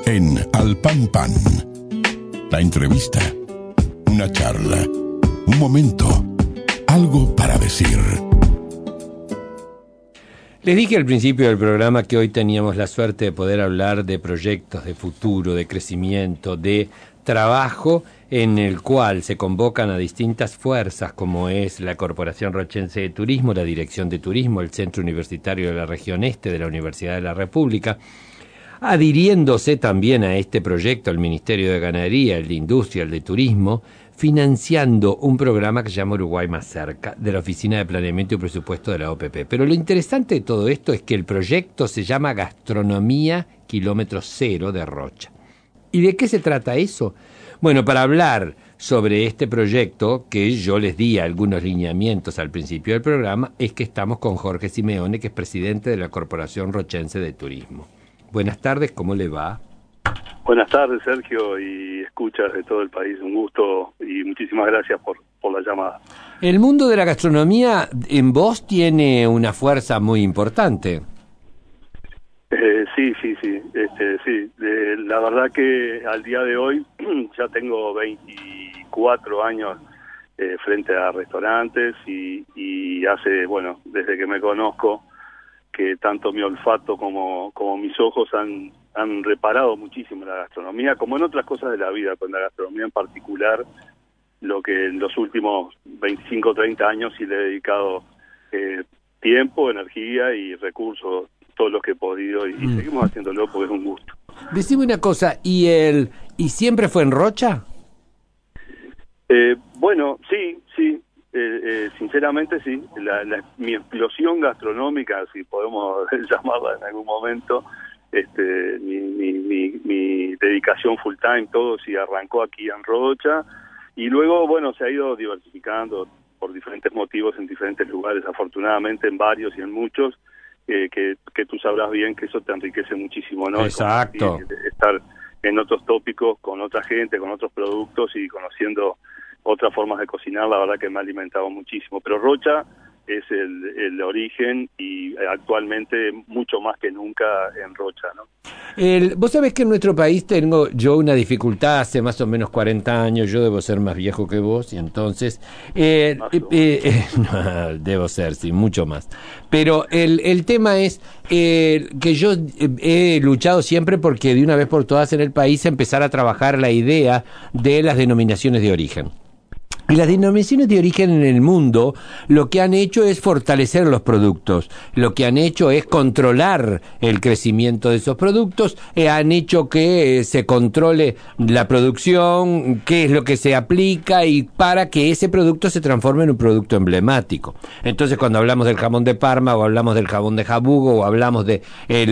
en Al Pan Pan. La entrevista, una charla, un momento, algo para decir. Les dije al principio del programa que hoy teníamos la suerte de poder hablar de proyectos de futuro, de crecimiento, de trabajo en el cual se convocan a distintas fuerzas como es la Corporación Rochense de Turismo, la Dirección de Turismo, el Centro Universitario de la Región Este de la Universidad de la República, adhiriéndose también a este proyecto el Ministerio de Ganadería, el de Industria, el de Turismo, financiando un programa que se llama Uruguay Más Cerca, de la Oficina de Planeamiento y Presupuesto de la OPP. Pero lo interesante de todo esto es que el proyecto se llama Gastronomía Kilómetro Cero de Rocha. ¿Y de qué se trata eso? Bueno, para hablar sobre este proyecto, que yo les di algunos lineamientos al principio del programa, es que estamos con Jorge Simeone, que es presidente de la Corporación Rochense de Turismo. Buenas tardes, ¿cómo le va? Buenas tardes, Sergio, y escuchas de todo el país. Un gusto y muchísimas gracias por la llamada. El mundo de la gastronomía en vos tiene una fuerza muy importante. Sí. La verdad que al día de hoy ya tengo 24 años frente a restaurantes y hace, desde que me conozco, que tanto mi olfato como mis ojos han reparado muchísimo la gastronomía, como en otras cosas de la vida, con la gastronomía en particular, lo que en los últimos 25 o 30 años sí le he dedicado tiempo, energía y recursos, todo lo que he podido, y seguimos haciéndolo porque es un gusto. Decime una cosa, ¿y siempre fue en Rocha? Sí. Sinceramente sí, mi explosión gastronómica, si podemos llamarla en algún momento, mi dedicación full time, todo sí arrancó aquí en Rocha, y luego se ha ido diversificando por diferentes motivos en diferentes lugares, afortunadamente en varios y en muchos, que tú sabrás bien que eso te enriquece muchísimo, ¿no? Exacto. Estar en otros tópicos, con otra gente, con otros productos y conociendo otras formas de cocinar, la verdad que me ha alimentado muchísimo. Pero Rocha es el origen y actualmente mucho más que nunca en Rocha, ¿no? Vos sabés que en nuestro país tengo yo una dificultad hace más o menos 40 años, yo debo ser más viejo que vos y entonces no, debo ser, sí, mucho más. Pero el tema es que yo he luchado siempre porque de una vez por todas en el país empezar a trabajar la idea de las denominaciones de origen. Y las denominaciones de origen en el mundo lo que han hecho es fortalecer los productos, lo que han hecho es controlar el crecimiento de esos productos, han hecho que se controle la producción, qué es lo que se aplica y para que ese producto se transforme en un producto emblemático. Entonces cuando hablamos del jamón de Parma o hablamos del jamón de Jabugo o hablamos de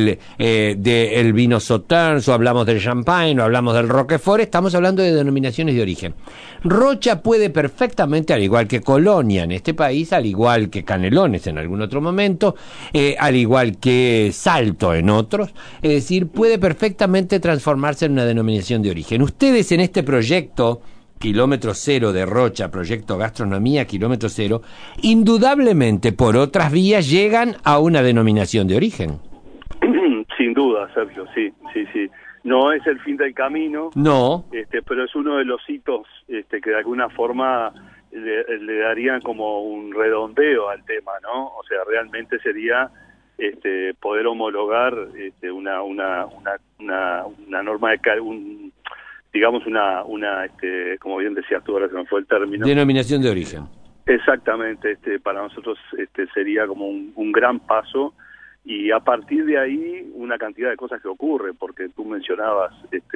el vino Sauternes o hablamos del champagne o hablamos del Roquefort, estamos hablando de denominaciones de origen. Rocha puede perfectamente, al igual que Colonia en este país, al igual que Canelones en algún otro momento, al igual que Salto en otros, es decir, puede perfectamente transformarse en una denominación de origen. Ustedes en este proyecto Kilómetro Cero de Rocha, proyecto Gastronomía Kilómetro Cero, indudablemente por otras vías llegan a una denominación de origen. Sin duda, Sergio, sí. No es el fin del camino, no, pero es uno de los hitos que de alguna forma le darían como un redondeo al tema, ¿no? O sea, realmente sería poder homologar una norma de digamos una como bien decías tú, ahora se me fue el término. Denominación de origen. Exactamente, para nosotros sería como un gran paso. Y a partir de ahí una cantidad de cosas que ocurren, porque tú mencionabas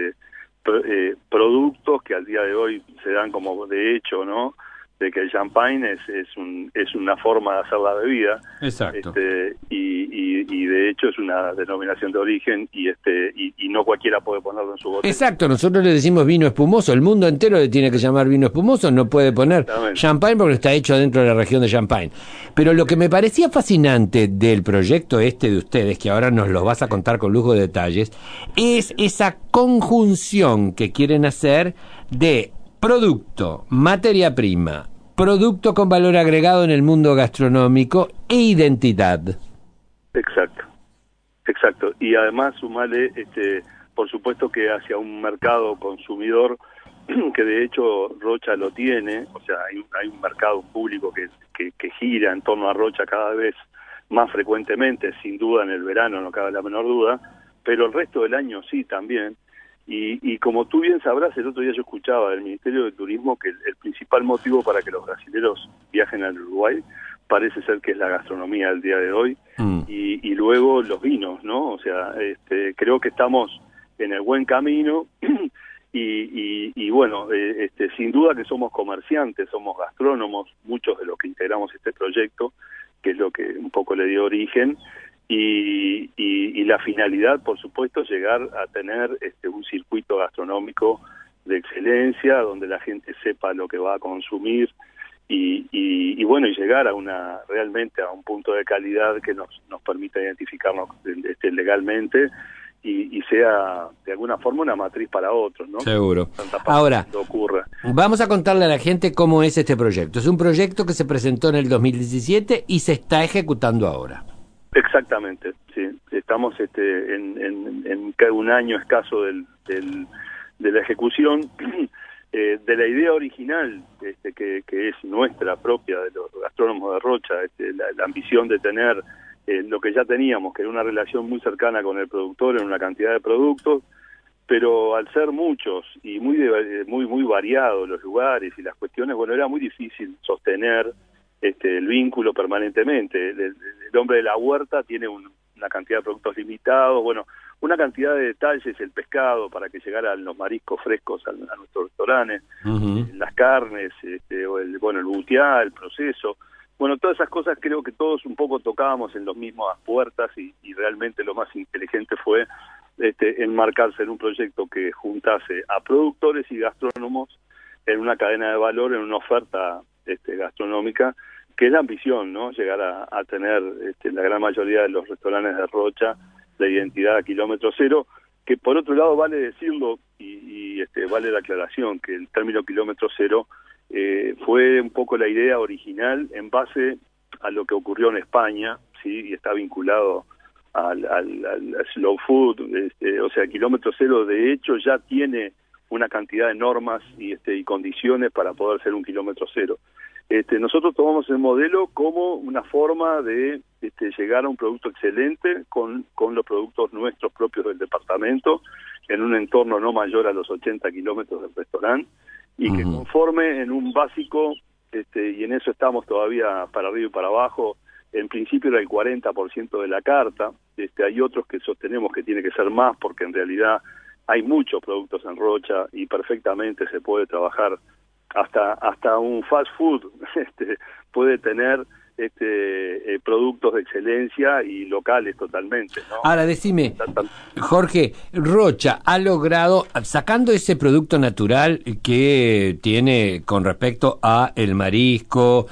productos que al día de hoy se dan como de hecho, ¿no? De que el champagne es una forma de hacer la bebida. Exacto. Y de hecho es una denominación de origen y no cualquiera puede ponerlo en su botella. Exacto, nosotros le decimos vino espumoso, el mundo entero le tiene que llamar vino espumoso, no puede poner champagne porque está hecho dentro de la región de Champagne. Pero lo que me parecía fascinante del proyecto de ustedes, que ahora nos lo vas a contar con lujo de detalles, es esa conjunción que quieren hacer de producto, materia prima, producto con valor agregado en el mundo gastronómico e identidad. Exacto. Y además sumarle por supuesto que hacia un mercado consumidor que de hecho Rocha lo tiene, o sea, hay un mercado público que gira en torno a Rocha cada vez más frecuentemente, sin duda en el verano, no cabe la menor duda, pero el resto del año sí también. Y como tú bien sabrás, el otro día yo escuchaba del Ministerio de Turismo que el principal motivo para que los brasileños viajen al Uruguay parece ser que es la gastronomía del día de hoy y luego los vinos, ¿no? O sea, creo que estamos en el buen camino y bueno, sin duda que somos comerciantes, somos gastrónomos, muchos de los que integramos este proyecto, que es lo que un poco le dio origen, y la finalidad, por supuesto, es llegar a tener un circuito gastronómico de excelencia, donde la gente sepa lo que va a consumir, y bueno, y llegar a realmente a un punto de calidad que nos permita identificarnos legalmente y sea de alguna forma una matriz para otros, ¿no? Seguro. Ahora, ocurra. Vamos a contarle a la gente cómo es este proyecto. Es un proyecto que se presentó en el 2017 y se está ejecutando ahora. Exactamente, sí. Estamos en un año escaso de la ejecución de la idea original, que es nuestra propia, de los gastrónomos de Rocha, la ambición de tener lo que ya teníamos, que era una relación muy cercana con el productor en una cantidad de productos, pero al ser muchos y muy variados los lugares y las cuestiones, bueno, era muy difícil sostener el vínculo permanentemente. El hombre de la huerta tiene una cantidad de productos limitados, bueno, una cantidad de detalles, el pescado para que llegaran los mariscos frescos a nuestros restaurantes, las carnes, el butiá, el proceso. Bueno, todas esas cosas creo que todos un poco tocábamos en las mismas puertas y realmente lo más inteligente fue enmarcarse en un proyecto que juntase a productores y gastrónomos en una cadena de valor, en una oferta gastronómica, que es la ambición, ¿no? Llegar a tener la gran mayoría de los restaurantes de Rocha la identidad a kilómetro cero, que por otro lado vale decirlo y vale la aclaración, que el término kilómetro cero fue un poco la idea original en base a lo que ocurrió en España, ¿sí? Y está vinculado al slow food, o sea, kilómetro cero de hecho ya tiene una cantidad de normas y condiciones para poder ser un kilómetro cero. Nosotros tomamos el modelo como una forma de llegar a un producto excelente con los productos nuestros propios del departamento, en un entorno no mayor a los 80 kilómetros del restaurante, y que conforme en un básico, y en eso estamos todavía para arriba y para abajo. En principio era el 40% de la carta, hay otros que sostenemos que tiene que ser más, porque en realidad hay muchos productos en Rocha y perfectamente se puede trabajar hasta un fast food puede tener productos de excelencia y locales totalmente, ¿no? Ahora decime, Jorge, Rocha ha logrado, sacando ese producto natural que tiene con respecto a el marisco,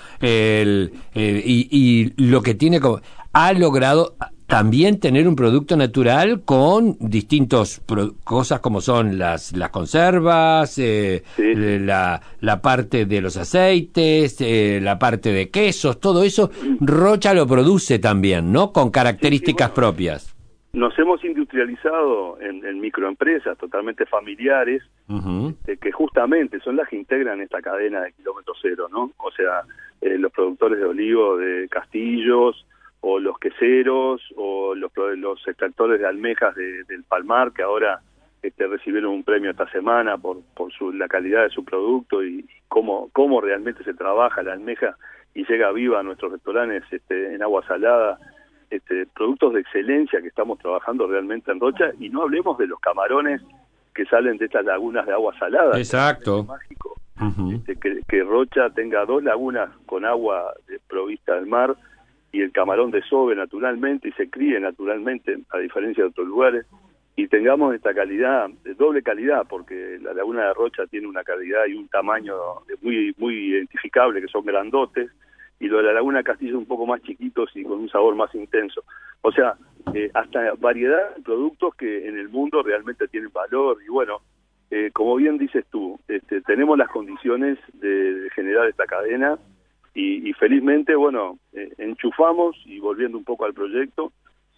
y lo que tiene como, ha logrado también tener un producto natural con distintos cosas como son las conservas, sí. la parte de los aceites, la parte de quesos, todo eso Rocha lo produce también, ¿no? Con características propias. Nos hemos industrializado en microempresas totalmente familiares, que justamente son las que integran esta cadena de kilómetro cero, ¿no? O sea, los productores de olivo de Castillos, o los queseros, o los extractores de almejas del Palmar, que ahora recibieron un premio esta semana por la calidad de su producto y cómo realmente se trabaja la almeja y llega viva a nuestros restaurantes en agua salada. Productos de excelencia que estamos trabajando realmente en Rocha, y no hablemos de los camarones que salen de estas lagunas de agua salada. Exacto. Es mágico. Que Rocha tenga 2 lagunas con agua provista del mar, y el camarón desove naturalmente y se críe naturalmente, a diferencia de otros lugares, y tengamos esta calidad, de doble calidad, porque la laguna de Rocha tiene una calidad y un tamaño muy identificable, que son grandotes, y lo de la laguna de Castillo un poco más chiquitos y con un sabor más intenso. O sea, hasta variedad de productos que en el mundo realmente tienen valor, y bueno, como bien dices tú, tenemos las condiciones de generar esta cadena, y felizmente, bueno, enchufamos, y volviendo un poco al proyecto,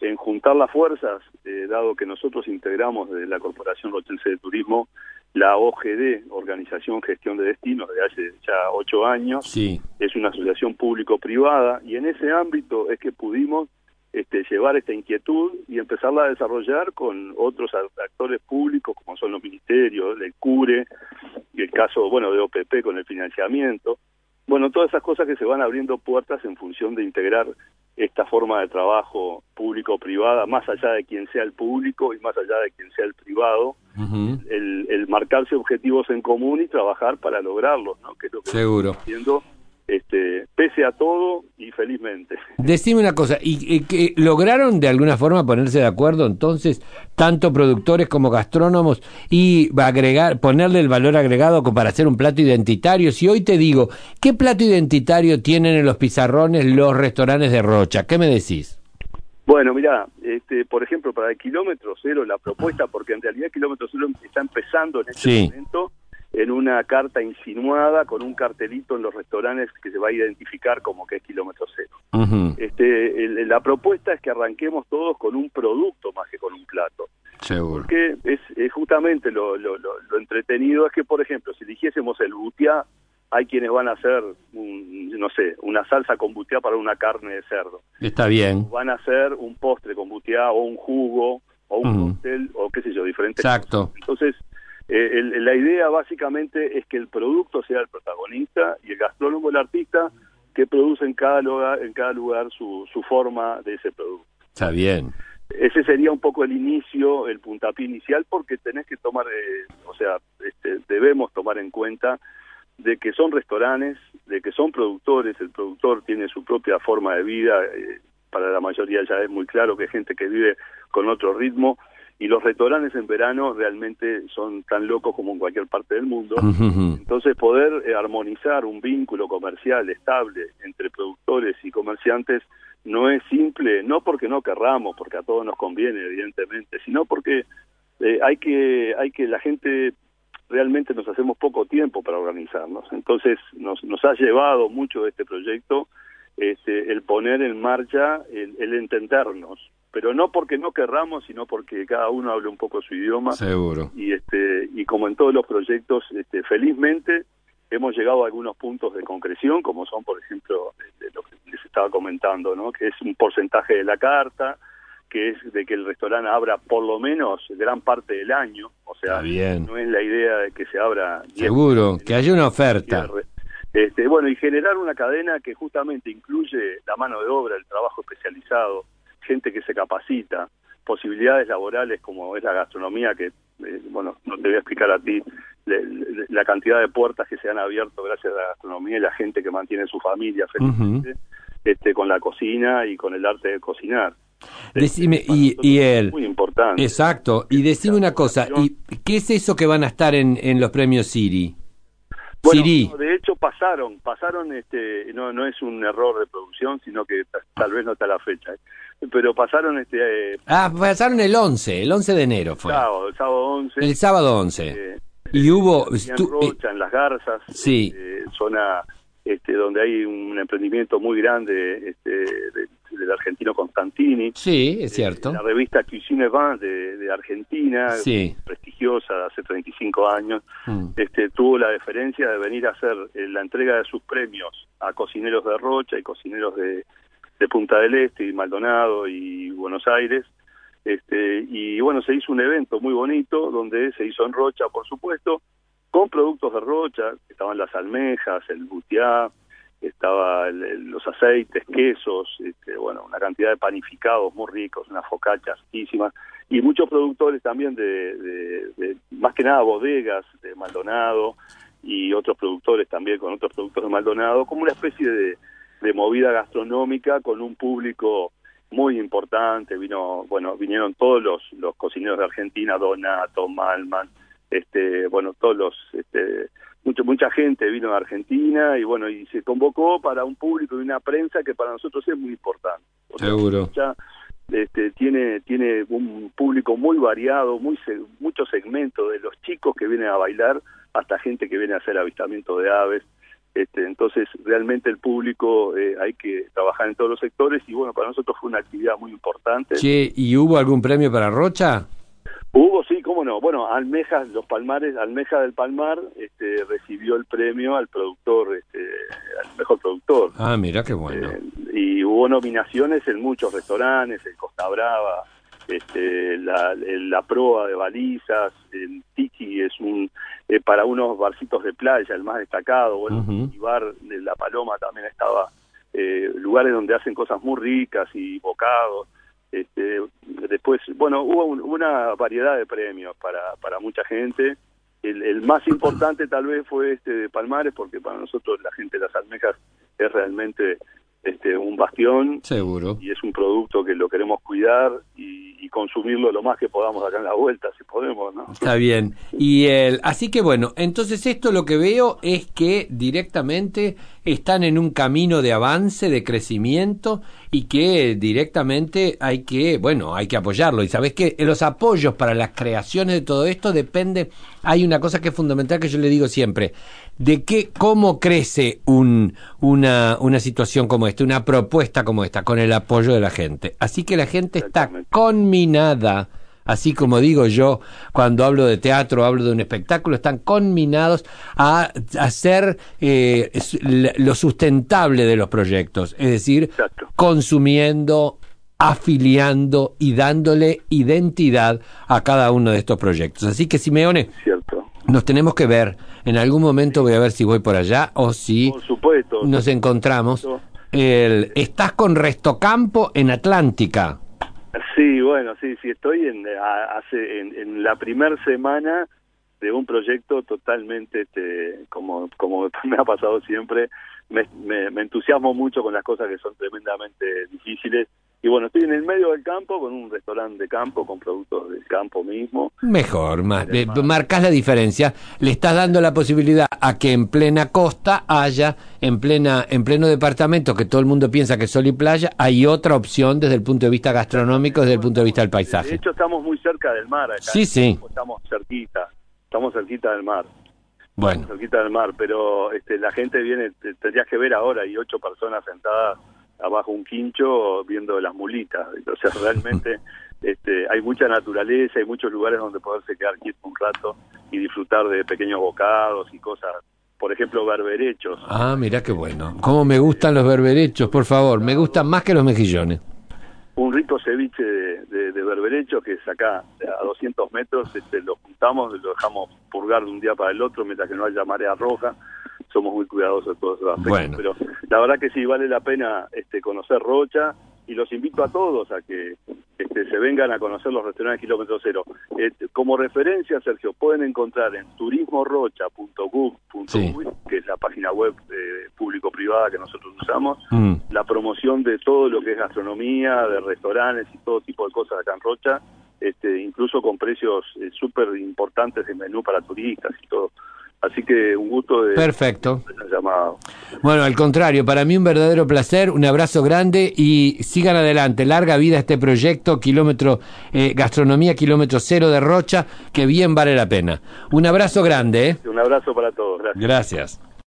en juntar las fuerzas, dado que nosotros integramos de la Corporación Rochense de Turismo la OGD, Organización Gestión de Destinos, de hace ya 8 años. Sí. Es una asociación público-privada, y en ese ámbito es que pudimos llevar esta inquietud y empezarla a desarrollar con otros actores públicos, como son los ministerios, el CURE, y el caso, bueno, de OPP con el financiamiento. Bueno, todas esas cosas que se van abriendo puertas en función de integrar esta forma de trabajo público-privada, más allá de quien sea el público y más allá de quien sea el privado, el marcarse objetivos en común y trabajar para lograrlos, ¿no? Que es lo que Seguro. estamos haciendo, pese a todo y felizmente. Decime una cosa, ¿y que lograron de alguna forma ponerse de acuerdo entonces, tanto productores como gastrónomos, y ponerle el valor agregado para hacer un plato identitario? Si hoy te digo, ¿qué plato identitario tienen en los pizarrones los restaurantes de Rocha? ¿Qué me decís? Bueno, mirá, por ejemplo, para el kilómetro cero, la propuesta, porque en realidad el kilómetro cero está empezando en este momento en una carta insinuada con un cartelito en los restaurantes que se va a identificar como que es kilómetro cero. La propuesta es que arranquemos todos con un producto más que con un plato. Seguro. Porque es justamente lo entretenido es que, por ejemplo, si eligiésemos el butiá, hay quienes van a hacer, una salsa con butiá para una carne de cerdo. Está bien. Van a hacer un postre con butiá o un jugo o un cóctel o qué sé yo, diferentes Exacto. cosas. Entonces, la idea básicamente es que el producto sea el protagonista y el gastrónomo el artista que produce en cada lugar su forma de ese producto. Está bien. Ese sería un poco el inicio, el puntapié inicial, porque tenés que tomar, debemos tomar en cuenta de que son restaurantes, de que son productores, el productor tiene su propia forma de vida, para la mayoría ya es muy claro que hay gente que vive con otro ritmo, y los restaurantes en verano realmente son tan locos como en cualquier parte del mundo. Entonces poder armonizar un vínculo comercial estable entre productores y comerciantes no es simple, no porque no querramos, porque a todos nos conviene evidentemente, sino porque hay que la gente realmente nos hacemos poco tiempo para organizarnos. Entonces nos ha llevado mucho de este proyecto el poner en marcha, el entendernos, pero no porque no querramos, sino porque cada uno hable un poco su idioma. Seguro. Y como en todos los proyectos, felizmente hemos llegado a algunos puntos de concreción, como son, por ejemplo, lo que les estaba comentando, ¿no? Que es un porcentaje de la carta, que es de que el restaurante abra por lo menos gran parte del año, o sea, no es la idea de que se abra 10. Seguro, que haya una oferta. Bueno, y generar una cadena que justamente incluye la mano de obra, el trabajo especializado, gente que se capacita, posibilidades laborales como es la gastronomía, que, no te voy a explicar a ti la cantidad de puertas que se han abierto gracias a la gastronomía y la gente que mantiene su familia felizmente, con la cocina y con el arte de cocinar. Decime, y él. Muy importante. Exacto, y decime una cosa, ¿y qué es eso que van a estar en los premios Siri? Bueno, no, de hecho pasaron, no es un error de producción, sino que tal vez no está la fecha, pero pasaron pasaron el 11 de enero fue. El sábado 11. El sábado 11. Y hubo en Rocha, en Las Garzas, sí. Zona donde hay un emprendimiento muy grande del argentino Constantini. Sí, es cierto. La revista Cuisine Vin de Argentina, sí, prestigiosa, hace 35 años, tuvo la deferencia de venir a hacer la entrega de sus premios a cocineros de Rocha y cocineros de Punta del Este y Maldonado y Buenos Aires. Y bueno, se hizo un evento muy bonito donde se hizo en Rocha, por supuesto, con productos de Rocha. Estaban las almejas, el butiá, estaba los aceites, quesos, una cantidad de panificados muy ricos, unas focaccias riquísimas, y muchos productores también de más que nada bodegas de Maldonado y otros productores también con otros productos de Maldonado, como una especie de movida gastronómica con un público muy importante. Vinieron todos los cocineros de Argentina, Donato, Malman, todos los mucha gente vino de Argentina y se convocó para un público y una prensa que para nosotros es muy importante. Seguro. Tiene un público muy variado, muchos segmentos, de los chicos que vienen a bailar hasta gente que viene a hacer avistamiento de aves. Entonces, realmente el público hay que trabajar en todos los sectores y bueno, para nosotros fue una actividad muy importante. Che, ¿y hubo algún premio para Rocha? Hubo, sí, cómo no. Bueno, Almeja, los Palmares, Almeja del Palmar recibió el premio al productor, al mejor productor. Ah, mira qué bueno. Y hubo nominaciones en muchos restaurantes, el Costa Brava, la proa de balizas, el Tiki es para unos barcitos de playa, el más destacado, bueno, el bar de La Paloma también estaba, lugares donde hacen cosas muy ricas y bocados. Después, bueno, hubo una variedad de premios para mucha gente. El más importante tal vez fue de Palmares, porque para nosotros la gente de las almejas es realmente un bastión. Seguro. Y es un producto que lo queremos cuidar y consumirlo lo más que podamos acá en la vuelta, si podemos, ¿no? Está bien. Así que bueno, entonces esto lo que veo es que directamente están en un camino de avance, de crecimiento, y que directamente hay que apoyarlo. Y sabés que los apoyos para las creaciones de todo esto depende, hay una cosa que es fundamental que yo le digo siempre, de cómo crece una situación como esta, una propuesta como esta, con el apoyo de la gente. Así que la gente está conminada, así como digo yo cuando hablo de teatro, hablo de un espectáculo, están conminados a hacer lo sustentable de los proyectos, es decir, consumiendo, afiliando y dándole identidad a cada uno de estos proyectos. Así que, Simeone, nos tenemos que ver. En algún momento voy a ver si voy por allá o si por supuesto, nos encontramos. Estás con Restocampo en Atlántica. Sí, bueno, sí, estoy en la primera semana de un proyecto totalmente, como me ha pasado siempre, me entusiasmo mucho con las cosas que son tremendamente difíciles. Y bueno, estoy en el medio del campo con un restaurante de campo, con productos del campo mismo. Mejor, marcás la diferencia, le estás dando la posibilidad a que en plena costa haya, en pleno departamento, que todo el mundo piensa que es sol y playa, hay otra opción desde el punto de vista gastronómico, desde el punto de vista del paisaje. De hecho, estamos muy cerca del mar acá. Sí. Estamos cerquita del mar. Bueno. Cerquita del mar, pero la gente viene, tendrías que ver ahora, hay 8 personas sentadas abajo un quincho viendo las mulitas. O sea, realmente hay mucha naturaleza, hay muchos lugares donde poderse quedar quieto un rato y disfrutar de pequeños bocados y cosas, por ejemplo, berberechos. Ah, mirá qué bueno. Cómo me gustan los berberechos, por favor, me gustan más que los mejillones. Un rico ceviche de berberechos que es acá a 200 metros, lo juntamos, lo dejamos purgar de un día para el otro mientras que no haya marea roja. Somos muy cuidadosos de todos esos aspectos, bueno. Pero la verdad que sí, vale la pena conocer Rocha, y los invito a todos a que se vengan a conocer los restaurantes Kilómetro Cero. Como referencia, Sergio, pueden encontrar en turismorocha.gov.uy, sí, que es la página web público-privada que nosotros usamos, la promoción de todo lo que es gastronomía, de restaurantes y todo tipo de cosas acá en Rocha, incluso con precios súper importantes de menú para turistas y todo. Así que un gusto de... Perfecto. Llamado. Bueno, al contrario, para mí un verdadero placer, un abrazo grande y sigan adelante. Larga vida a este proyecto, Gastronomía Kilómetro Cero de Rocha, que bien vale la pena. Un abrazo grande, ¿eh? Un abrazo para todos, gracias. Gracias.